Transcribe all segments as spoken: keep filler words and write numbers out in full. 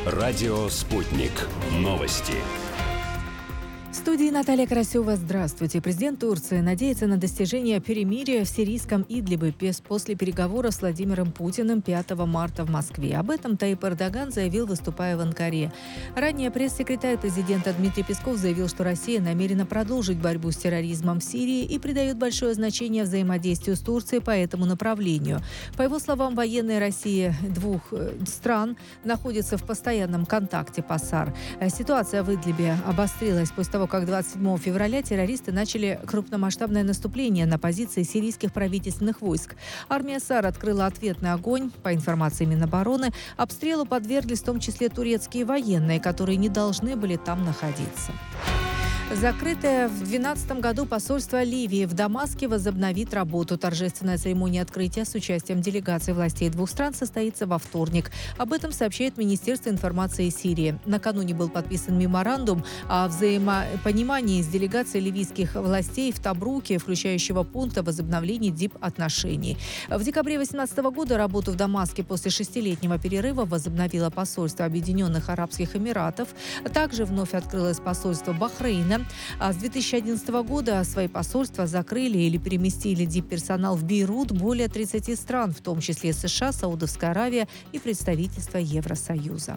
Радио «Спутник». Новости. В студии Наталья Карасева. Здравствуйте. Президент Турции надеется на достижение перемирия в сирийском Идлибе после переговоров с Владимиром Путиным пятого марта в Москве. Об этом Таип Эрдоган заявил, выступая в Анкаре. Ранее пресс-секретарь президента Дмитрий Песков заявил, что Россия намерена продолжить борьбу с терроризмом в Сирии и придает большое значение взаимодействию с Турцией по этому направлению. По его словам, военные России двух стран находятся в постоянном контакте по САР. Ситуация в Идлибе обострилась после того, как двадцать седьмого февраля террористы начали крупномасштабное наступление на позиции сирийских правительственных войск. Армия САР открыла ответный огонь. По информации Минобороны, обстрелу подверглись в том числе турецкие военные, которые не должны были там находиться. Закрытое в две тысячи двенадцатом году посольство Ливии в Дамаске возобновит работу. Торжественная церемония открытия с участием делегаций властей двух стран состоится во вторник. Об этом сообщает Министерство информации Сирии. Накануне был подписан меморандум о взаимопонимании с делегацией ливийских властей в Табруке, включающего пункт о возобновлении дипотношений. В декабре две тысячи восемнадцатого года работу в Дамаске после шестилетнего перерыва возобновило посольство Объединенных Арабских Эмиратов. Также вновь открылось посольство Бахрейна. А с две тысячи одиннадцатого года свои посольства закрыли или переместили дипперсонал в Бейрут более тридцати стран, в том числе США, Саудовская Аравия и представительство Евросоюза.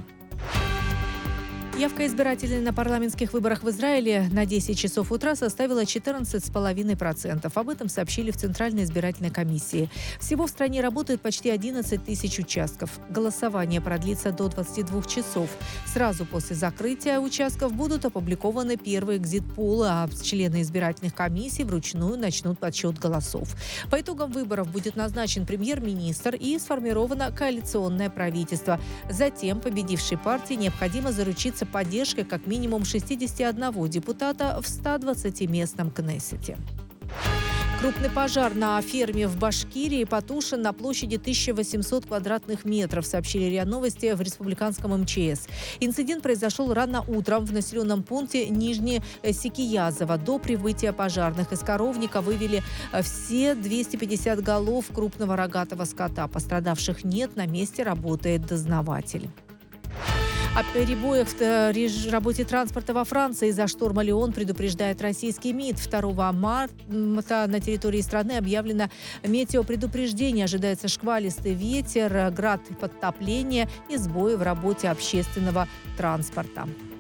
Явка избирателей на парламентских выборах в Израиле на десять часов утра составила четырнадцать целых пять десятых процента. Об этом сообщили в Центральной избирательной комиссии. Всего в стране работает почти одиннадцать тысяч участков. Голосование продлится до двадцати двух часов. Сразу после закрытия участков будут опубликованы первые экзит-полы, а члены избирательных комиссий вручную начнут подсчет голосов. По итогам выборов будет назначен премьер-министр и сформировано коалиционное правительство. Затем победившей партии необходимо заручиться поддержкой как минимум шестидесяти одного депутата в ста двадцатиместном Кнессете. Крупный пожар на ферме в Башкирии потушен на площади тысяча восемьсот квадратных метров, сообщили РИА Новости в республиканском эм че эс. Инцидент произошел рано утром в населенном пункте Нижнесикиязово. До прибытия пожарных из коровника вывели все двести пятьдесят голов крупного рогатого скота. Пострадавших нет, на месте работает дознаватель. О перебоях в работе транспорта во Франции из-за шторма Леон предупреждает российский МИД. второго марта на территории страны объявлено метеопредупреждение. Ожидается шквалистый ветер, град, подтопление и сбои в работе общественного транспорта.